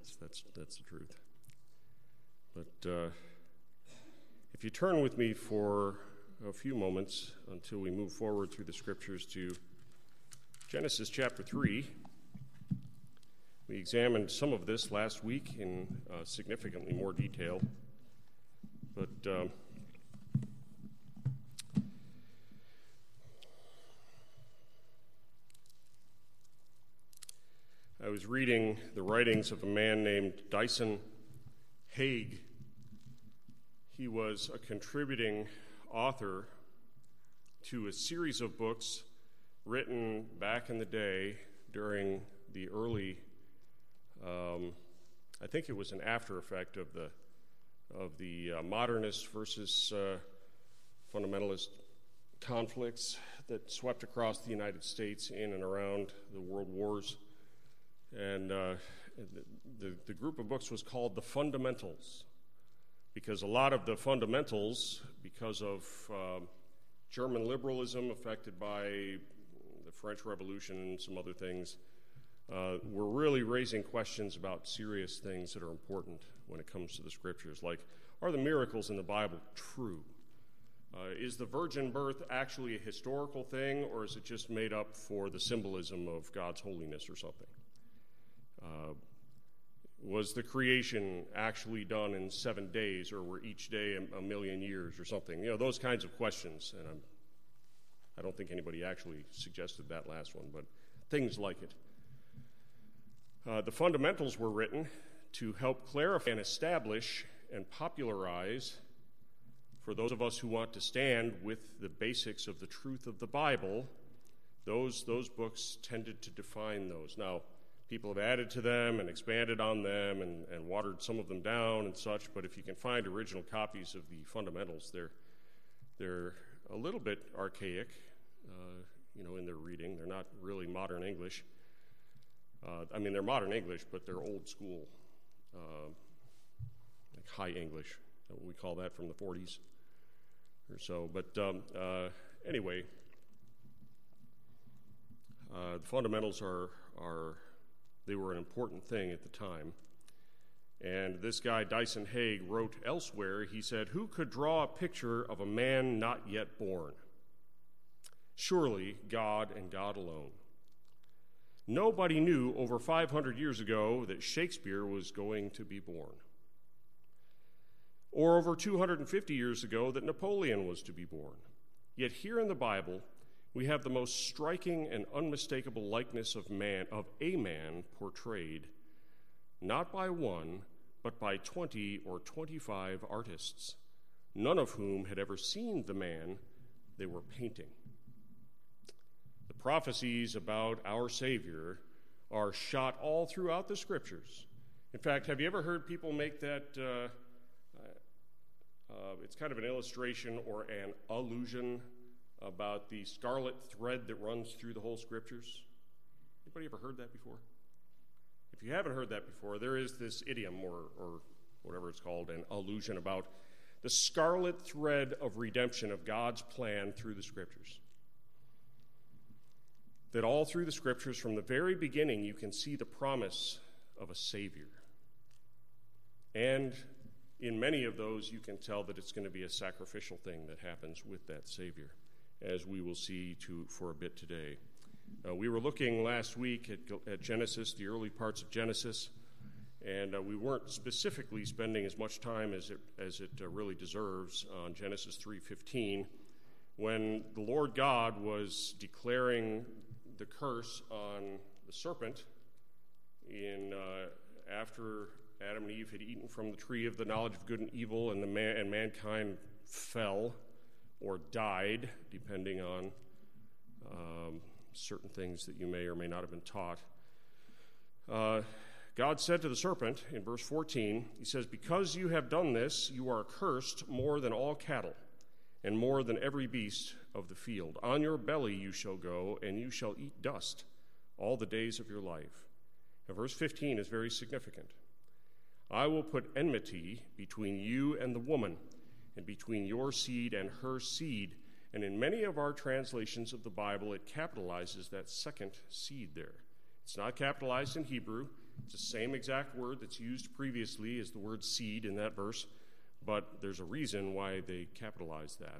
That's the truth. But if you turn with me for a few moments until we move forward through the scriptures to Genesis chapter 3. We examined some of this last week in significantly more detail. But I was reading the writings of a man named Dyson Haig. He was a contributing author to a series of books written back in the day during the early, I think it was an after effect of the modernist versus fundamentalist conflicts that swept across the United States in and around the world wars. And the group of books was called The Fundamentals, because a lot of the fundamentals, because of German liberalism affected by the French Revolution and some other things, were really raising questions about serious things that are important when it comes to the scriptures, like, are the miracles in the Bible true? Is the virgin birth actually a historical thing, or is it just made up for the symbolism of God's holiness or something? Was the creation actually done in 7 days, or were each day a million years or something? You know, those kinds of questions, and I don't think anybody actually suggested that last one, but things like it. The fundamentals were written to help clarify and establish and popularize, for those of us who want to stand with the basics of the truth of the Bible, those books tended to define those. Now, people have added to them and expanded on them and watered some of them down and such, but if you can find original copies of the fundamentals, they're a little bit archaic, in their reading. They're not really modern English. They're modern English, but they're old school, like High English. We call that from the 40s or so. But anyway, the fundamentals they were an important thing at the time. And this guy, Dyson Haig, wrote elsewhere, he said, "Who could draw a picture of a man not yet born? Surely God and God alone. Nobody knew over 500 years ago that Shakespeare was going to be born, or over 250 years ago that Napoleon was to be born. Yet here in the Bible, we have the most striking and unmistakable likeness of a man portrayed, not by one, but by 20 or 25 artists, none of whom had ever seen the man they were painting. The prophecies about our Savior are shot all throughout the Scriptures. In fact, have you ever heard people make that, it's kind of an illustration or an allusion about the scarlet thread that runs through the whole Scriptures? Anybody ever heard that before? If you haven't heard that before, there is this idiom or whatever it's called, an allusion about the scarlet thread of redemption of God's plan through the Scriptures. That all through the Scriptures, from the very beginning, you can see the promise of a Savior. And in many of those, you can tell that it's going to be a sacrificial thing that happens with that Savior, as we will see for a bit today. We were looking last week at Genesis, the early parts of Genesis, and we weren't specifically spending as much time as it really deserves on Genesis 3:15, when the Lord God was declaring the curse on the serpent after Adam and Eve had eaten from the tree of the knowledge of good and evil, and mankind fell or died, depending on certain things that you may or may not have been taught. God said to the serpent in verse 14, he says, "Because you have done this, you are cursed more than all cattle and more than every beast of the field. On your belly you shall go, and you shall eat dust all the days of your life." Now, verse 15 is very significant. "I will put enmity between you and the woman, and between your seed and her seed." And in many of our translations of the Bible, it capitalizes that second seed there. It's not capitalized in Hebrew. It's the same exact word that's used previously as the word seed in that verse, but there's a reason why they capitalized that.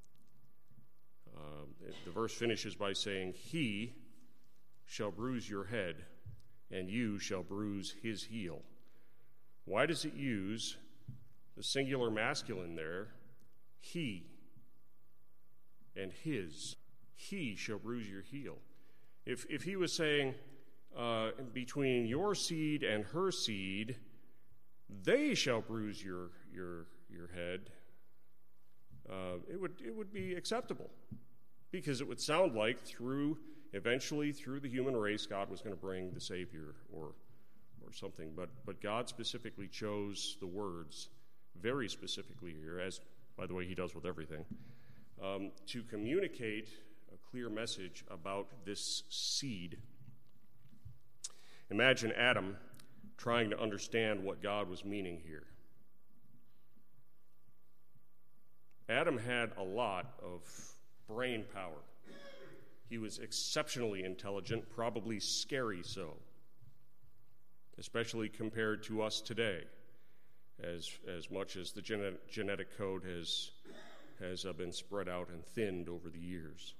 The verse finishes by saying, "He shall bruise your head, and you shall bruise his heel." Why does it use the singular masculine there? He and his. He shall bruise your heel. If he was saying, between your seed and her seed, they shall bruise your head, it would be acceptable, because it would sound like eventually through the human race, God was going to bring the Savior or something. But God specifically chose the words, very specifically here, as, by the way, he does with everything, to communicate a clear message about this seed. Imagine Adam trying to understand what God was meaning here. Adam had a lot of brain power. He was exceptionally intelligent, probably scary so, especially compared to us today, as much as the genetic code has been spread out and thinned over the years.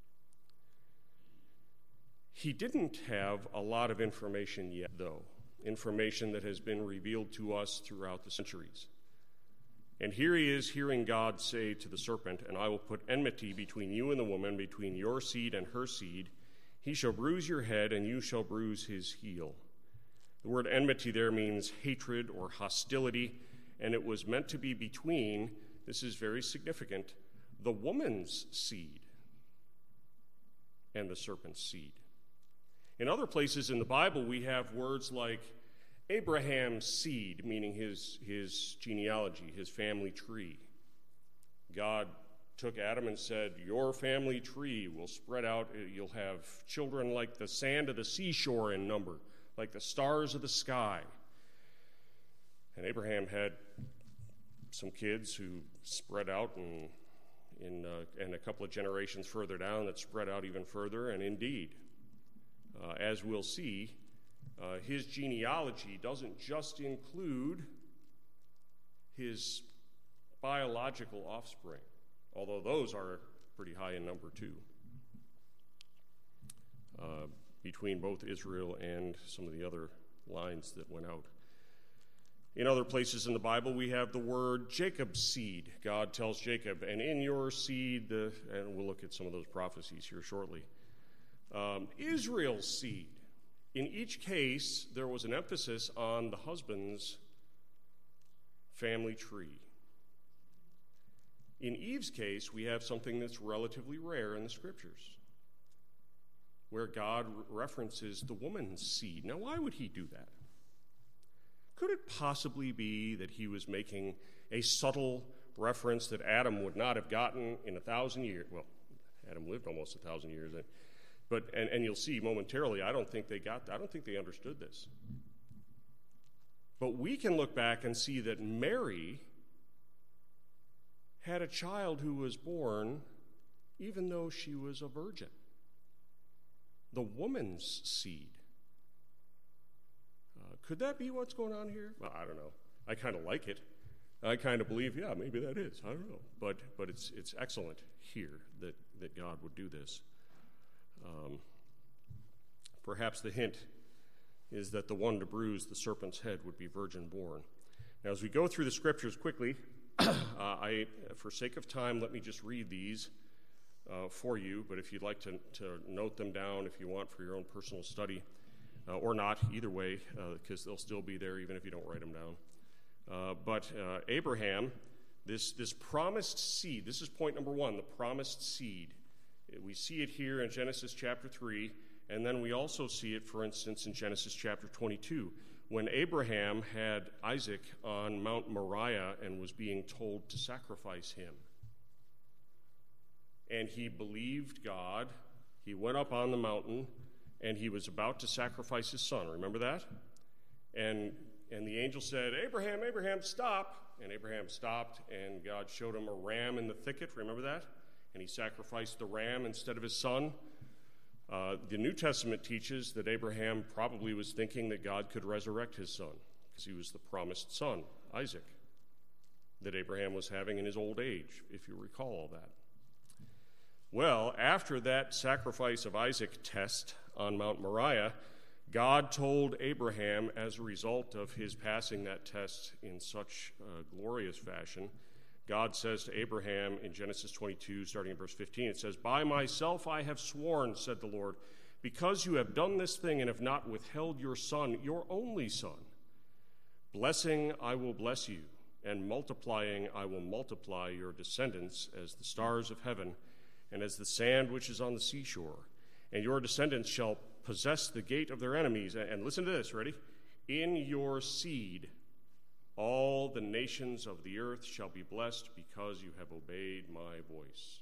He didn't have a lot of information yet, though, information that has been revealed to us throughout the centuries. And here he is hearing God say to the serpent, "And I will put enmity between you and the woman, between your seed and her seed. He shall bruise your head, and you shall bruise his heel." The word enmity there means hatred or hostility, and it was meant to be between, this is very significant, the woman's seed and the serpent's seed. In other places in the Bible, we have words like Abraham's seed, meaning his genealogy, his family tree. God took Adam and said, "Your family tree will spread out. You'll have children like the sand of the seashore in number, like the stars of the sky." And Abraham had some kids who spread out, and a couple of generations further down that spread out even further. And indeed, as we'll see, his genealogy doesn't just include his biological offspring, although those are pretty high in number too, between both Israel and some of the other lines that went out. In other places in the Bible, we have the word Jacob's seed. God tells Jacob, "And in your seed," and we'll look at some of those prophecies here shortly, Israel's seed. In each case, there was an emphasis on the husband's family tree. In Eve's case, we have something that's relatively rare in the Scriptures, where God references the woman's seed. Now, why would he do that? Could it possibly be that he was making a subtle reference that Adam would not have gotten in 1,000 years? Well, Adam lived almost 1,000 years. But you'll see momentarily, I don't think they understood this. But we can look back and see that Mary had a child who was born even though she was a virgin. The woman's seed. Could that be what's going on here? Well, I don't know. I kind of like it. I kind of believe, yeah, maybe that is. I don't know. But it's excellent here that God would do this. Perhaps the hint is that the one to bruise the serpent's head would be virgin born. Now, as we go through the Scriptures quickly, for sake of time, let me just read these for you. But if you'd like to note them down, if you want for your own personal study, or not, either way, because they'll still be there even if you don't write them down. But Abraham, this promised seed, this is point number one, the promised seed. We see it here in Genesis chapter 3, and then we also see it, for instance, in Genesis chapter 22, when Abraham had Isaac on Mount Moriah and was being told to sacrifice him. And he believed God. He went up on the mountain, and he was about to sacrifice his son. Remember that? And the angel said, "Abraham, Abraham, stop." And Abraham stopped, and God showed him a ram in the thicket. Remember that? And he sacrificed the ram instead of his son. The New Testament teaches that Abraham probably was thinking that God could resurrect his son, because he was the promised son, Isaac, that Abraham was having in his old age, if you recall all that. Well, after that sacrifice of Isaac test on Mount Moriah, God told Abraham, as a result of his passing that test in such glorious fashion, God says to Abraham in Genesis 22, starting in verse 15, it says, "By myself I have sworn, said the Lord, because you have done this thing and have not withheld your son, your only son. Blessing I will bless you, and multiplying I will multiply your descendants as the stars of heaven and as the sand which is on the seashore. And your descendants shall possess the gate of their enemies." And listen to this, ready? "In your seed all the nations of the earth shall be blessed because you have obeyed my voice."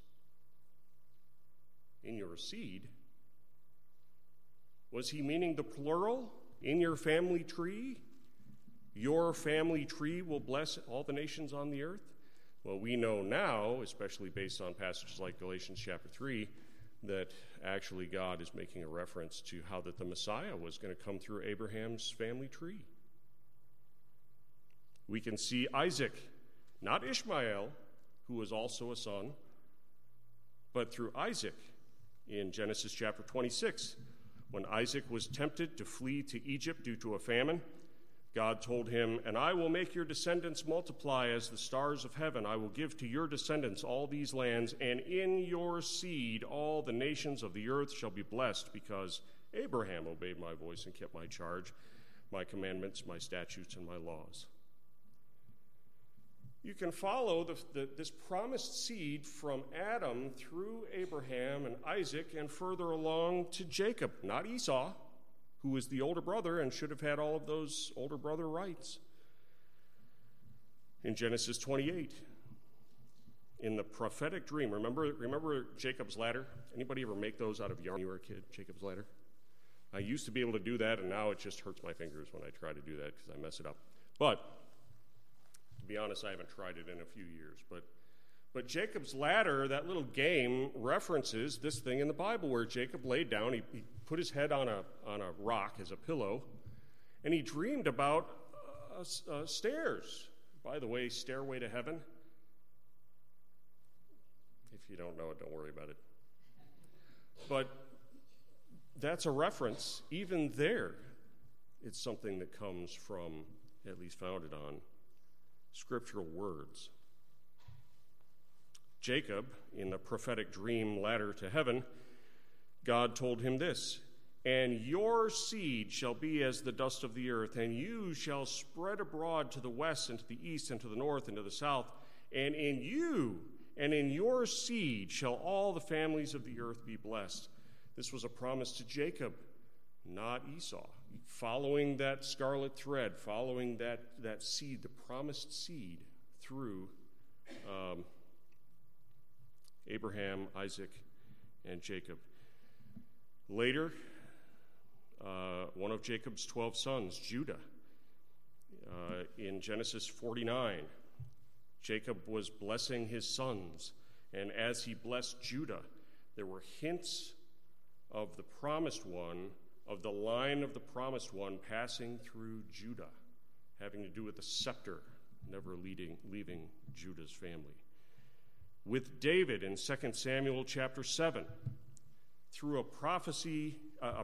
In your seed? Was he meaning the plural? In your family tree? Your family tree will bless all the nations on the earth? Well, we know now, especially based on passages like Galatians chapter 3, that actually God is making a reference to how that the Messiah was going to come through Abraham's family tree. We can see Isaac, not Ishmael, who was also a son, but through Isaac in Genesis chapter 26. When Isaac was tempted to flee to Egypt due to a famine, God told him, "And I will make your descendants multiply as the stars of heaven. I will give to your descendants all these lands, and in your seed all the nations of the earth shall be blessed, because Abraham obeyed my voice and kept my charge, my commandments, my statutes, and my laws." You can follow this promised seed from Adam through Abraham and Isaac and further along to Jacob, not Esau, who was the older brother and should have had all of those older brother rights. In Genesis 28, in the prophetic dream, remember Jacob's ladder? Anybody ever make those out of yarn when you were a kid, Jacob's ladder? I used to be able to do that, and now it just hurts my fingers when I try to do that because I mess it up. But to be honest, I haven't tried it in a few years. But Jacob's ladder, that little game, references this thing in the Bible where Jacob laid down, he put his head on a rock as a pillow, and he dreamed about stairs. By the way, Stairway to Heaven. If you don't know it, don't worry about it. But that's a reference. Even there, it's something that comes from, at least founded on, scriptural words. Jacob, in the prophetic dream ladder to heaven, God told him this, "And your seed shall be as the dust of the earth, and you shall spread abroad to the west and to the east and to the north and to the south, and in you and in your seed shall all the families of the earth be blessed." This was a promise to Jacob, not Esau. Following that scarlet thread, following that seed, the promised seed, through Abraham, Isaac, and Jacob. Later, one of Jacob's 12 sons, Judah, in Genesis 49, Jacob was blessing his sons, and as he blessed Judah, there were hints of the promised one, of the line of the promised one passing through Judah, having to do with the scepter never leaving Judah's family. With David in 2 Samuel chapter 7, through a prophecy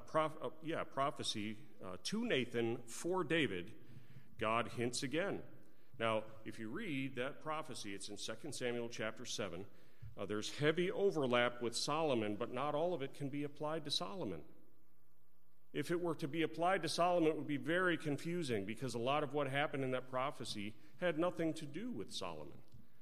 to Nathan for David, God hints again. Now, if you read that prophecy, it's in 2 Samuel chapter 7. There's heavy overlap with Solomon, but not all of it can be applied to Solomon. If it were to be applied to Solomon, it would be very confusing because a lot of what happened in that prophecy had nothing to do with Solomon.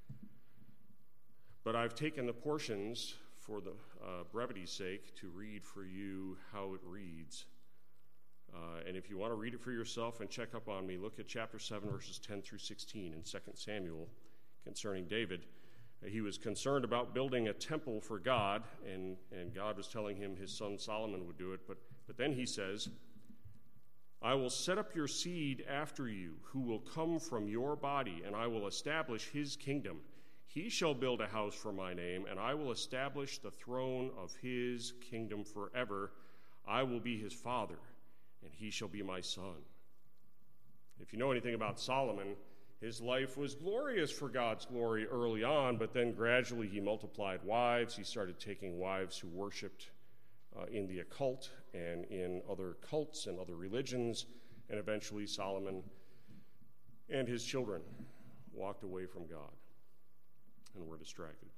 But I've taken the portions for the brevity's sake to read for you how it reads. And if you want to read it for yourself and check up on me, look at chapter 7, verses 10 through 16 in 2 Samuel concerning David. He was concerned about building a temple for God, and God was telling him his son Solomon would do it. But then he says, "I will set up your seed after you, who will come from your body, and I will establish his kingdom. He shall build a house for my name, and I will establish the throne of his kingdom forever. I will be his father, and he shall be my son. If you know anything about Solomon, his life was glorious for God's glory early on, but then gradually he multiplied wives. He started taking wives who worshiped in the occult and in other cults and other religions, and eventually Solomon and his children walked away from God and were distracted.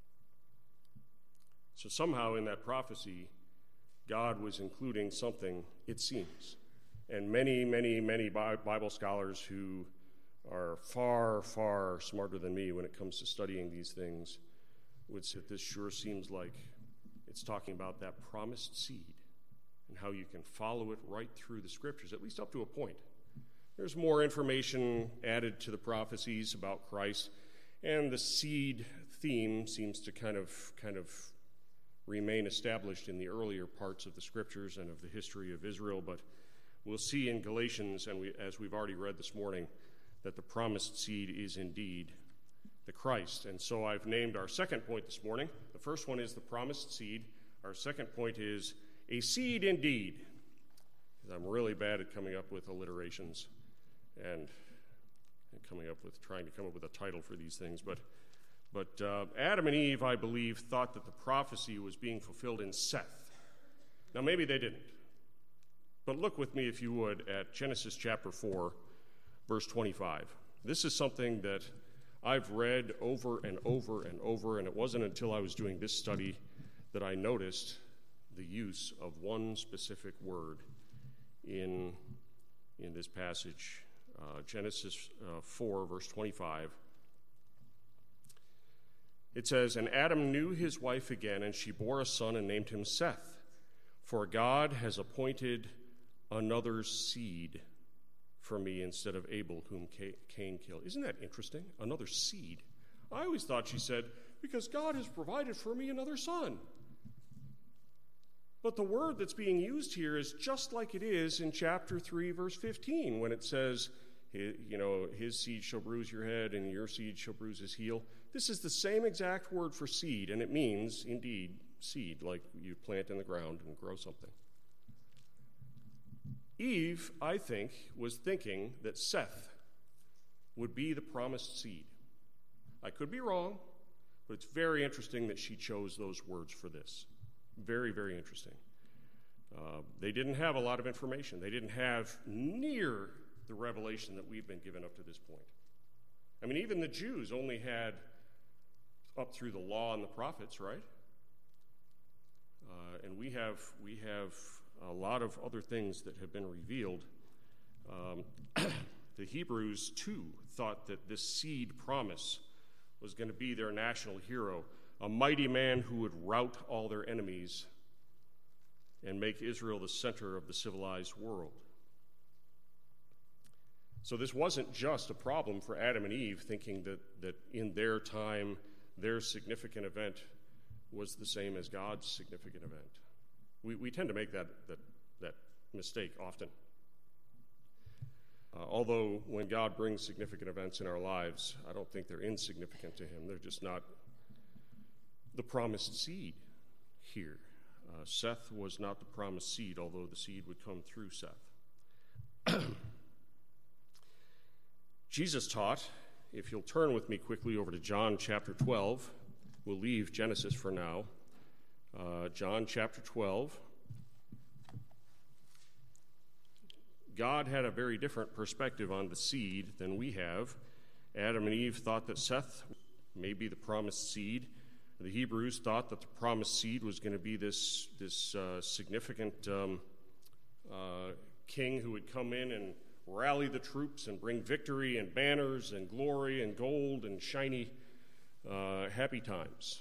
So somehow in that prophecy, God was including something, it seems. And many, many, many Bible scholars who are far, far smarter than me when it comes to studying these things would say this sure seems like it's talking about that promised seed and how you can follow it right through the scriptures, at least up to a point. There's more information added to the prophecies about Christ, and the seed theme seems to kind of remain established in the earlier parts of the scriptures and of the history of Israel, but we'll see in Galatians, and as we've already read this morning, that the promised seed is indeed the Christ. And so I've named our second point this morning. The first one is the promised seed. Our second point is a seed indeed. I'm really bad at coming up with alliterations and trying to come up with a title for these things. But Adam and Eve, I believe, thought that the prophecy was being fulfilled in Seth. Now, maybe they didn't. But look with me, if you would, at Genesis chapter 4, verse 25. This is something that I've read over and over and over, and it wasn't until I was doing this study that I noticed the use of one specific word in this passage. Genesis 4, verse 25. It says, "And Adam knew his wife again, and she bore a son and named him Seth. For God has appointed another seed for me instead of Abel, whom Cain killed." Isn't that interesting? Another seed. I always thought she said, because God has provided for me another son. But the word that's being used here is just like it is in chapter 3, verse 15, when it says, his seed shall bruise your head and your seed shall bruise his heel. This is the same exact word for seed, and it means, indeed, seed, like you plant in the ground and grow something. Eve, I think, was thinking that Seth would be the promised seed. I could be wrong, but it's very interesting that she chose those words for this. Very, very interesting. They didn't have a lot of information. They didn't have near the revelation that we've been given up to this point. I mean, even the Jews only had up through the law and the prophets, right? And we have a lot of other things that have been revealed. The Hebrews, too, thought that this seed promise was going to be their national hero, a mighty man who would rout all their enemies and make Israel the center of the civilized world. So this wasn't just a problem for Adam and Eve, thinking that in their time, their significant event was the same as God's significant event. We tend to make that mistake often. Although when God brings significant events in our lives, I don't think they're insignificant to him. They're just not the promised seed here. Seth was not the promised seed, although the seed would come through Seth. Jesus taught, if you'll turn with me quickly over to John chapter 12, we'll leave Genesis for now. John chapter 12. God had a very different perspective on the seed than we have. Adam and Eve thought that Seth may be the promised seed. The Hebrews thought that the promised seed was going to be this significant king who would come in and rally the troops and bring victory and banners and glory and gold and shiny happy times.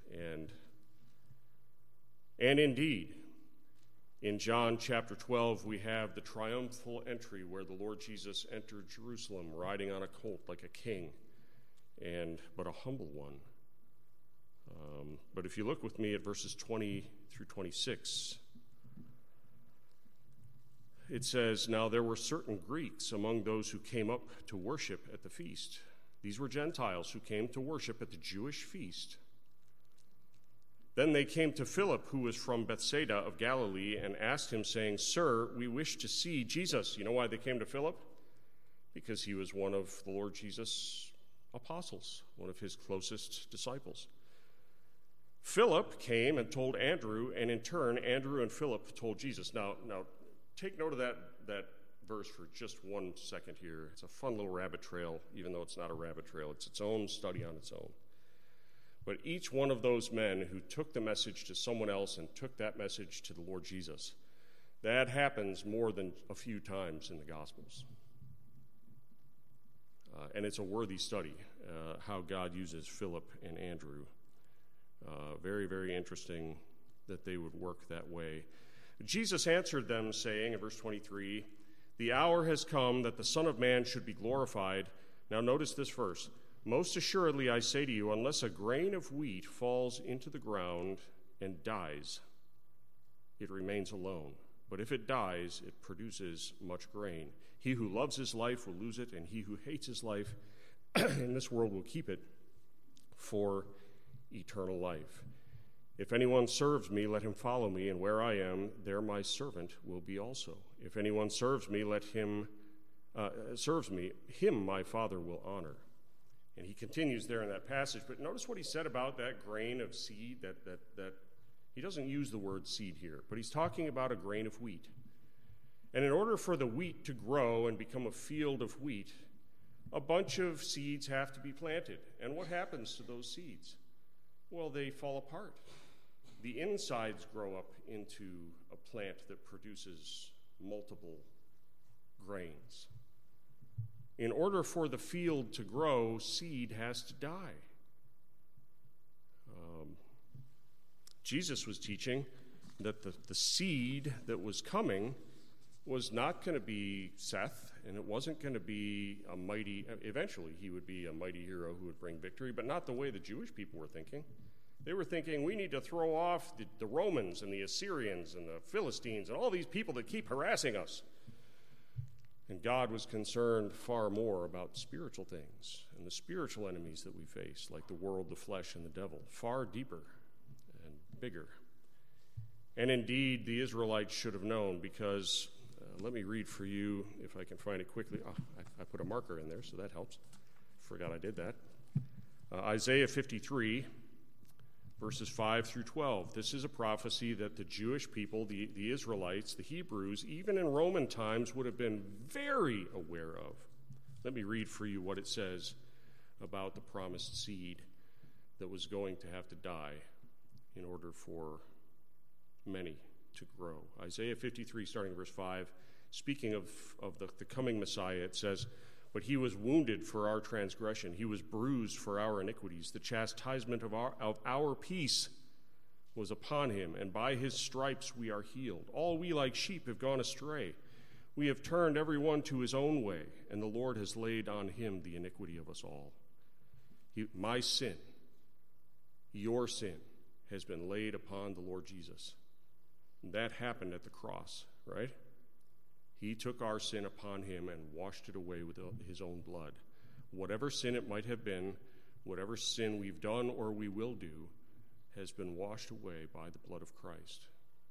And indeed, in John chapter 12, we have the triumphal entry where the Lord Jesus entered Jerusalem riding on a colt like a king, but a humble one. But if you look with me at verses 20 through 26, it says, "Now there were certain Greeks among those who came up to worship at the feast. These were Gentiles who came to worship at the Jewish feast. Then they came to Philip, who was from Bethsaida of Galilee, and asked him, saying, Sir, we wish to see Jesus. You know why they came to Philip? Because he was one of the Lord Jesus' apostles, one of his closest disciples. Philip came and told Andrew, and in turn, Andrew and Philip told Jesus. Now take note of that verse for just 1 second here. It's a fun little rabbit trail, even though it's not a rabbit trail. It's its own study on its own. But each one of those men who took the message to someone else and took that message to the Lord Jesus, that happens more than a few times in the Gospels. And it's a worthy study, how God uses Philip and Andrew. Very, very interesting that they would work that way. Jesus answered them, saying in verse 23, The hour has come that the Son of Man should be glorified. Now notice this verse. Most assuredly I say to you, unless a grain of wheat falls into the ground and dies, it remains alone. But if it dies, it produces much grain. He who loves his life will lose it, and he who hates his life in this world will keep it for eternal life. If anyone serves me, let him follow me, and where I am, there my servant will be also. If anyone serves me, him my Father will honor. And he continues there in that passage, but notice what he said about that grain of seed, that he doesn't use the word seed here, but he's talking about a grain of wheat. And in order for the wheat to grow and become a field of wheat, a bunch of seeds have to be planted. And what happens to those seeds? Well, they fall apart. The insides grow up into a plant that produces multiple grains. In order for the field to grow, seed has to die. Jesus was teaching that the seed that was coming was not going to be Seth, and it wasn't going to be eventually he would be a mighty hero who would bring victory, but not the way the Jewish people were thinking. They were thinking, we need to throw off the Romans and the Assyrians and the Philistines and all these people that keep harassing us. And God was concerned far more about spiritual things and the spiritual enemies that we face, like the world, the flesh, and the devil, far deeper and bigger. And indeed, the Israelites should have known, because let me read for you, if I can find it quickly. I put a marker in there, so that helps. Forgot I did that. Isaiah 53, verses 5 through 12. This is a prophecy that the Jewish people, the Israelites, the Hebrews, even in Roman times, would have been very aware of. Let me read for you what it says about the promised seed that was going to have to die in order for many to grow. Isaiah 53, starting verse 5, speaking of the coming Messiah, it says, But he was wounded for our transgression. He was bruised for our iniquities. The chastisement of our peace was upon him, and by his stripes we are healed. All we like sheep have gone astray. We have turned every one to his own way, and the Lord has laid on him the iniquity of us all. My sin, your sin, has been laid upon the Lord Jesus. And that happened at the cross, right? He took our sin upon him and washed it away with his own blood. Whatever sin it might have been, whatever sin we've done or we will do, has been washed away by the blood of Christ.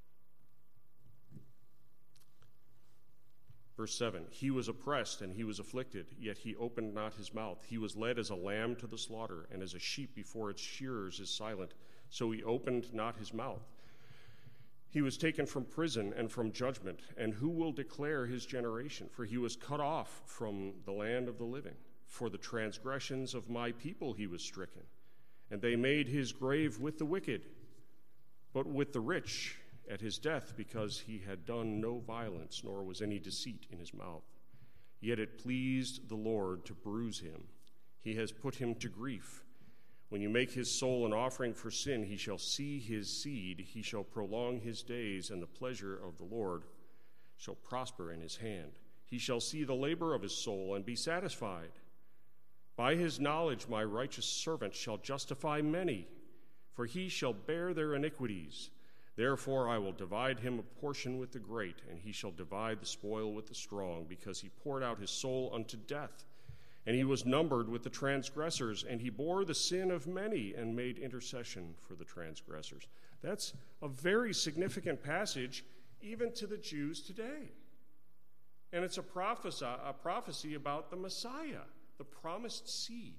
Verse 7, He was oppressed and he was afflicted, yet he opened not his mouth. He was led as a lamb to the slaughter, and as a sheep before its shearers is silent, so he opened not his mouth. He was taken from prison and from judgment, and who will declare his generation? For he was cut off from the land of the living. For the transgressions of my people he was stricken, and they made his grave with the wicked, but with the rich at his death, because he had done no violence, nor was any deceit in his mouth. Yet it pleased the Lord to bruise him. He has put him to grief. When you make his soul an offering for sin, he shall see his seed. He shall prolong his days, and the pleasure of the Lord shall prosper in his hand. He shall see the labor of his soul and be satisfied. By his knowledge my righteous servant shall justify many, for he shall bear their iniquities. Therefore I will divide him a portion with the great, and he shall divide the spoil with the strong, because he poured out his soul unto death, And he was numbered with the transgressors, and he bore the sin of many and made intercession for the transgressors. That's a very significant passage, even to the Jews today. And it's a prophecy about the Messiah, the promised seed.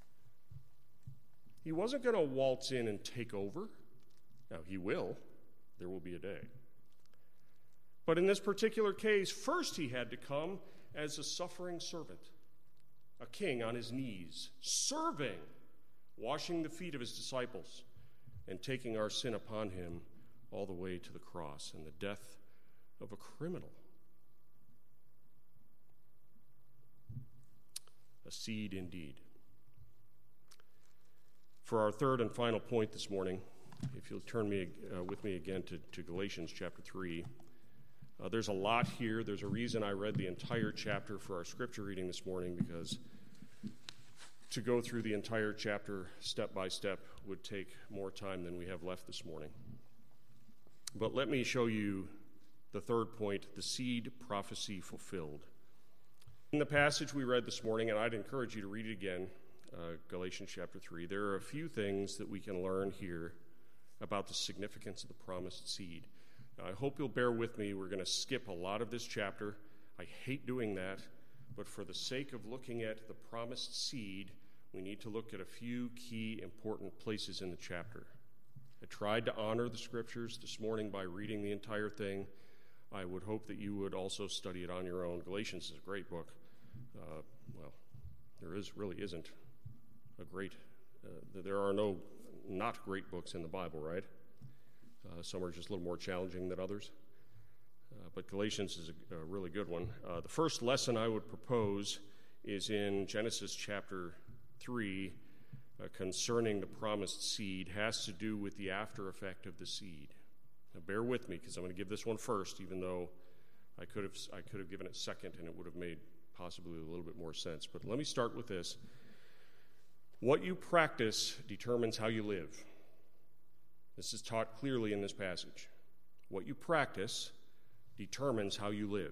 He wasn't going to waltz in and take over. Now, he will. There will be a day. But in this particular case, first he had to come as a suffering servant, a king on his knees, serving, washing the feet of his disciples, and taking our sin upon him all the way to the cross and the death of a criminal. A seed indeed. For our third and final point this morning, if you'll turn with me again to Galatians chapter 3. There's a lot here. There's a reason I read the entire chapter for our scripture reading this morning, because to go through the entire chapter step by step would take more time than we have left this morning. But let me show you the third point, the seed prophecy fulfilled. In the passage we read this morning, and I'd encourage you to read it again, Galatians chapter 3, there are a few things that we can learn here about the significance of the promised seed. Now, I hope you'll bear with me. We're going to skip a lot of this chapter. I hate doing that, but for the sake of looking at the promised seed, we need to look at a few key important places in the chapter. I tried to honor the scriptures this morning by reading the entire thing. I would hope that you would also study it on your own. Galatians is a great book. Really isn't a great, there are no not great books in the Bible, right? Some are just a little more challenging than others. But Galatians is a really good one. The first lesson I would propose is in Genesis chapter 3 concerning the promised seed, has to do with the after effect of the seed. Now bear with me, because I'm going to give this one first, even though I could have given it second and it would have made possibly a little bit more sense. But let me start with this. What you practice determines how you live. This is taught clearly in this passage. What you practice determines how you live.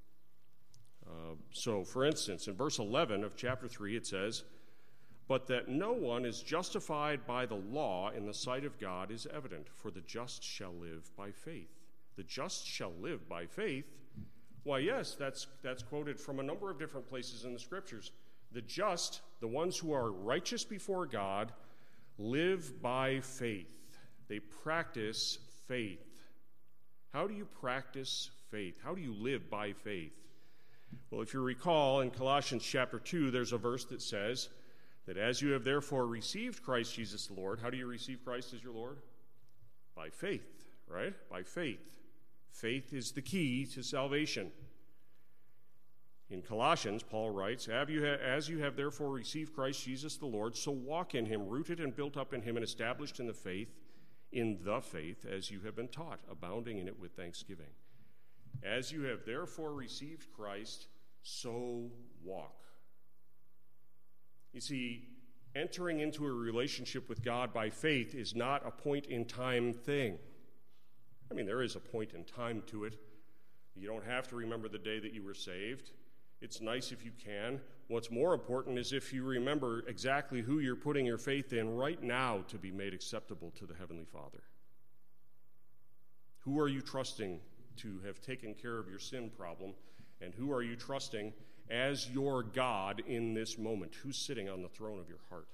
So, for instance, in verse 11 of chapter 3, it says, "But that no one is justified by the law in the sight of God is evident, for the just shall live by faith." The just shall live by faith. Why, yes, that's quoted from a number of different places in the scriptures. The just, the ones who are righteous before God, live by faith. They practice faith. How do you practice faith? How do you live by faith? Well, if you recall, in Colossians chapter 2, there's a verse that says that as you have therefore received Christ Jesus the Lord, how do you receive Christ as your Lord? By faith, right? By faith. Faith is the key to salvation. In Colossians, Paul writes, "As you have therefore received Christ Jesus the Lord, so walk in him, rooted and built up in him and established in the faith, as you have been taught, abounding in it with thanksgiving." As you have therefore received Christ, so walk. You see, entering into a relationship with God by faith is not a point-in-time thing. I mean, there is a point in time to it. You don't have to remember the day that you were saved. It's nice if you can. What's more important is if you remember exactly who you're putting your faith in right now to be made acceptable to the Heavenly Father. Who are you trusting to have taken care of your sin problem, and who are you trusting as your God in this moment? Who's sitting on the throne of your heart?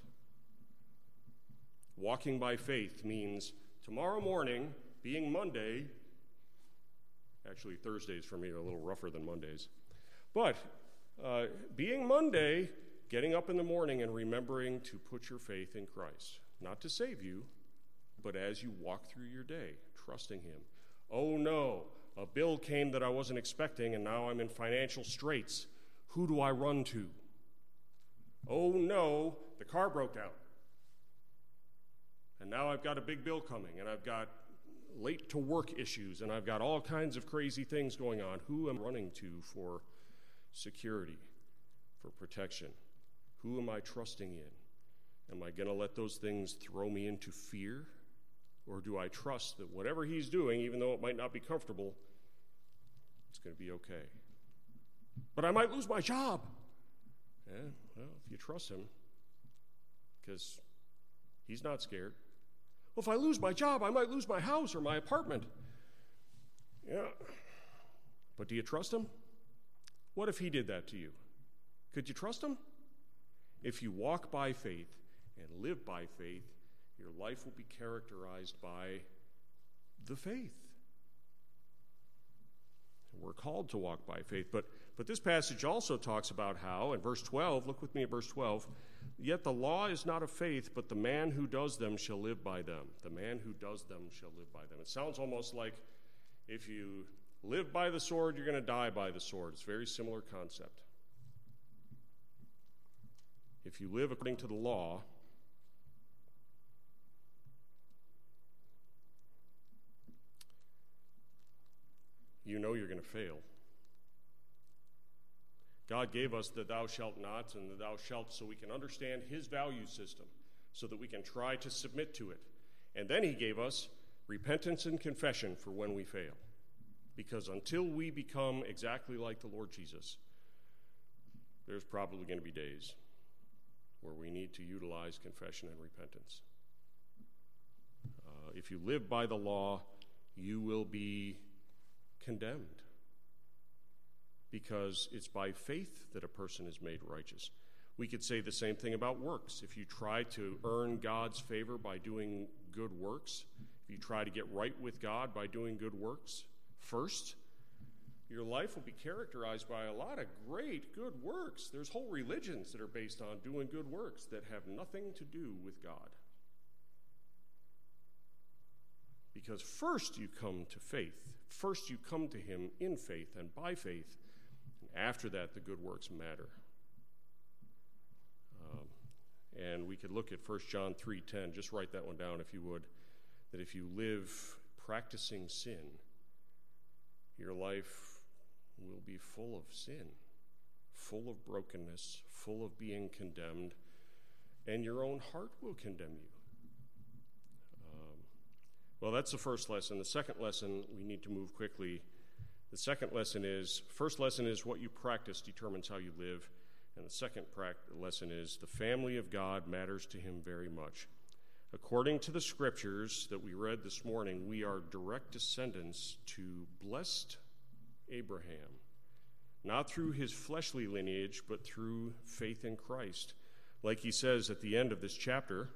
Walking by faith means tomorrow morning, being Monday, actually Thursdays for me are a little rougher than Mondays, but being Monday, getting up in the morning and remembering to put your faith in Christ, not to save you, but as you walk through your day, trusting him. Oh no, a bill came that I wasn't expecting and now I'm in financial straits. Who do I run to? Oh no, the car broke down. And now I've got a big bill coming, and I've got late to work issues, and I've got all kinds of crazy things going on. Who am I running to for security, for protection? Who am I trusting in? Am I going to let those things throw me into fear? Or do I trust that whatever he's doing, even though it might not be comfortable, it's going to be okay? But I might lose my job. Well, if you trust him, because he's not scared. Well, if I lose my job, I might lose my house or my apartment. Yeah. But do you trust him? What if he did that to you? Could you trust him? If you walk by faith and live by faith, your life will be characterized by the faith. We're called to walk by faith. But this passage also talks about how, in verse 12, look with me at verse 12, yet the law is not of faith, but the man who does them shall live by them. The man who does them shall live by them. It sounds almost like if you live by the sword, you're going to die by the sword. It's a very similar concept. If you live according to the law, you know you're going to fail. God gave us the thou shalt not and the thou shalt so we can understand his value system, so that we can try to submit to it. And then he gave us repentance and confession for when we fail. Because until we become exactly like the Lord Jesus, there's probably going to be days where we need to utilize confession and repentance. If you live by the law, you will be condemned, because it's by faith that a person is made righteous. We could say the same thing about works. If you try to earn God's favor by doing good works, if you try to get right with God by doing good works first, your life will be characterized by a lot of great good works. There's whole religions that are based on doing good works that have nothing to do with God. Because first you come to faith. First you come to him in faith and by faith. And after that, the good works matter. And we could look at 1 John 3:10. Just write that one down if you would. That if you live practicing sin, your life will be full of sin, full of brokenness, full of being condemned, and your own heart will condemn you. Well, that's the first lesson. The second lesson, we need to move quickly. The second lesson is, first lesson is what you practice determines how you live. And the second lesson is the family of God matters to him very much. According to the scriptures that we read this morning, we are direct descendants to blessed Abraham, not through his fleshly lineage, but through faith in Christ. Like he says at the end of this chapter,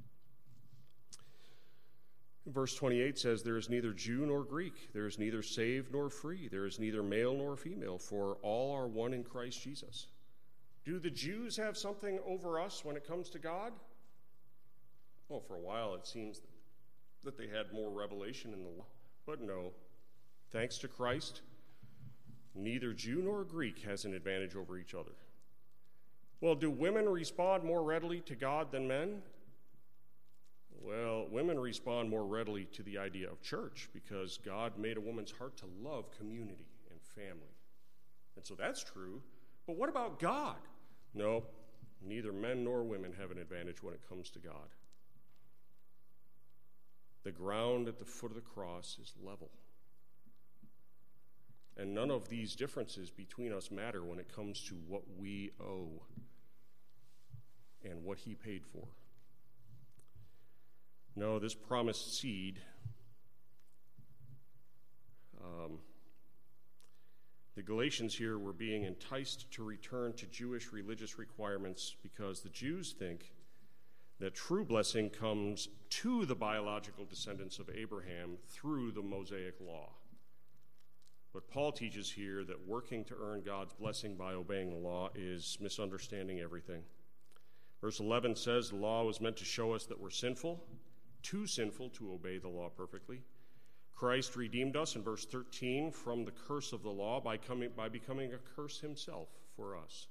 verse 28 says, there is neither Jew nor Greek, there is neither saved nor free, there is neither male nor female, for all are one in Christ Jesus. Do the Jews have something over us when it comes to God? Well, for a while it seems that they had more revelation in the law, but no. Thanks to Christ, neither Jew nor Greek has an advantage over each other. Well, do women respond more readily to God than men? Well, women respond more readily to the idea of church because God made a woman's heart to love community and family. And so that's true. But what about God? No, neither men nor women have an advantage when it comes to God. The ground at the foot of the cross is level. And none of these differences between us matter when it comes to what we owe and what he paid for. No, this promised seed, the Galatians here were being enticed to return to Jewish religious requirements because the Jews think that true blessing comes to the biological descendants of Abraham through the Mosaic law. But Paul teaches here that working to earn God's blessing by obeying the law is misunderstanding everything. Verse 11 says the law was meant to show us that we're sinful, too sinful to obey the law perfectly. Christ redeemed us in verse 13 from the curse of the law by becoming a curse himself for us.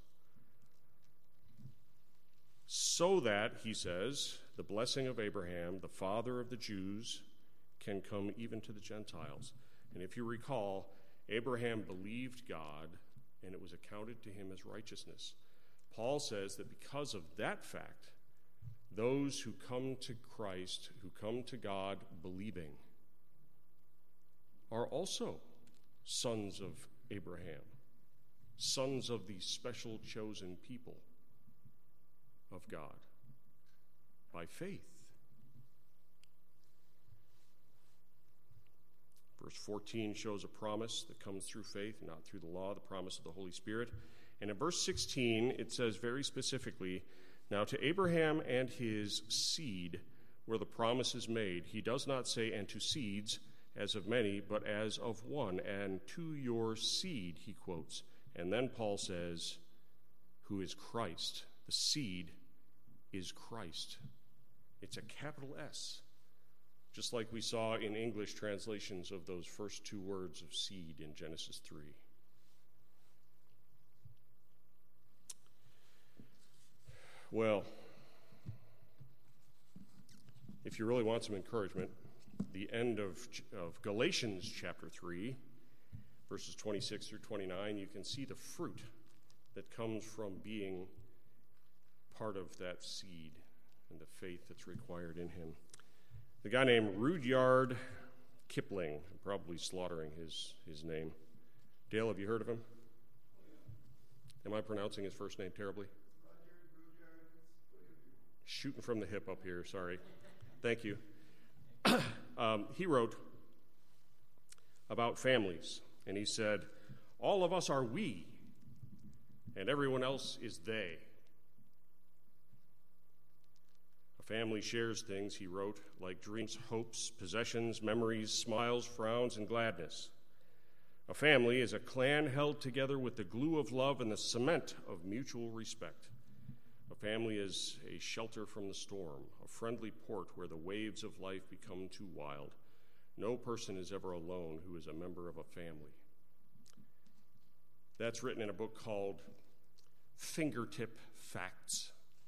So that, he says, the blessing of Abraham, the father of the Jews, can come even to the Gentiles. And if you recall, Abraham believed God, and it was accounted to him as righteousness. Paul says that because of that fact, those who come to Christ, who come to God believing, are also sons of Abraham, sons of the special chosen people. of God? By faith. Verse 14 shows a promise that comes through faith, not through the law, the promise of the Holy Spirit. And in verse 16, it says very specifically, now to Abraham and his seed where the promise is made, he does not say, and to seeds, as of many, but as of one, and to your seed, he quotes. And then Paul says, who is Christ. The seed is Christ. It's a capital S, just like we saw in English translations of those first two words of seed in Genesis 3. Well, if you really want some encouragement, the end of Galatians chapter 3, verses 26 through 29, you can see the fruit that comes from being part of that seed and the faith that's required in him. The guy named Rudyard Kipling, I'm probably slaughtering his name. Dale, have you heard of him? Am I pronouncing his first name terribly? Shooting from the hip up here, sorry. Thank you. He wrote about families, and he said, all of us are we, and everyone else is they. A family shares things, he wrote, like dreams, hopes, possessions, memories, smiles, frowns, and gladness. A family is a clan held together with the glue of love and the cement of mutual respect. A family is a shelter from the storm, a friendly port where the waves of life become too wild. No person is ever alone who is a member of a family. That's written in a book called Fingertip Facts.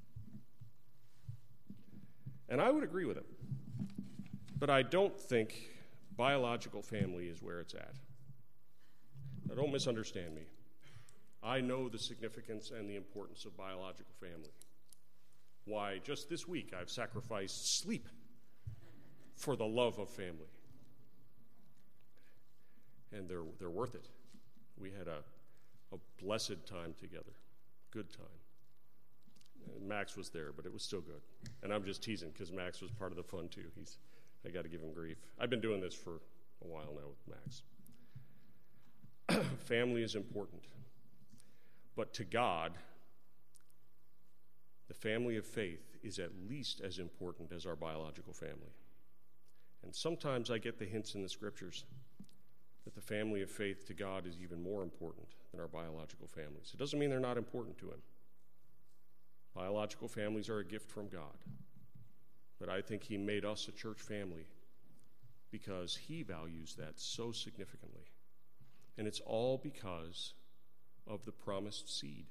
And I would agree with him. But I don't think biological family is where it's at. Now, don't misunderstand me. I know the significance and the importance of biological family. Why, just this week I've sacrificed sleep for the love of family. And they're worth it. We had a blessed time together. Good time. And Max was there, but it was still good. And I'm just teasing because Max was part of the fun too. I got to give him grief. I've been doing this for a while now with Max. Family is important. But to God, the family of faith is at least as important as our biological family. And sometimes I get the hints in the scriptures that the family of faith to God is even more important than our biological families. It doesn't mean they're not important to him. Biological families are a gift from God. But I think he made us a church family because he values that so significantly. And it's all because of the promised seed.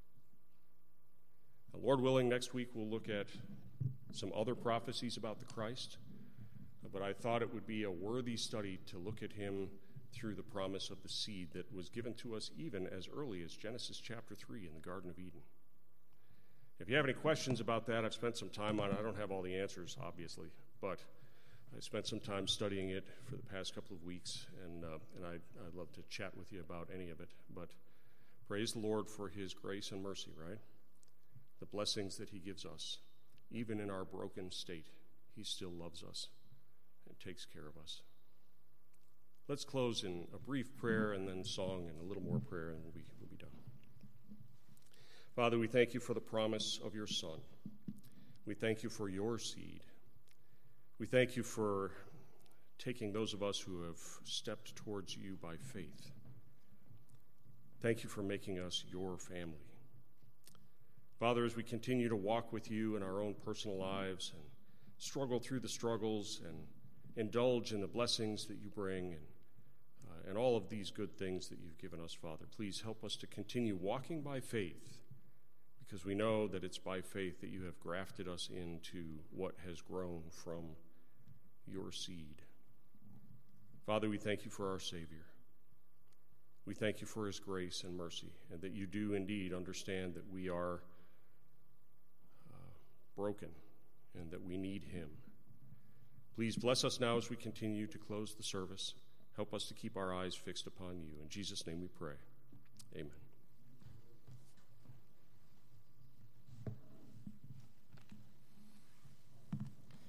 Now, Lord willing, next week we'll look at some other prophecies about the Christ, but I thought it would be a worthy study to look at him through the promise of the seed that was given to us even as early as Genesis chapter 3 in the Garden of Eden. If you have any questions about that, I've spent some time on it. I don't have all the answers, obviously, but I spent some time studying it for the past couple of weeks, and I'd love to chat with you about any of it. But praise the Lord for his grace and mercy, right? The blessings that he gives us. Even in our broken state, he still loves us and takes care of us. Let's close in a brief prayer and then song and a little more prayer, and we'll be done. Father, we thank you for the promise of your Son. We thank you for your seed. We thank you for taking those of us who have stepped towards you by faith. Thank you for making us your family. Father, as we continue to walk with you in our own personal lives and struggle through the struggles and indulge in the blessings that you bring and all of these good things that you've given us, Father, please help us to continue walking by faith, because we know that it's by faith that you have grafted us into what has grown from your seed. Father, we thank you for our Savior. We thank you for his grace and mercy, and that you do indeed understand that we are broken and that we need him. Please bless us now as we continue to close the service. Help us to keep our eyes fixed upon you. In Jesus' name we pray. Amen.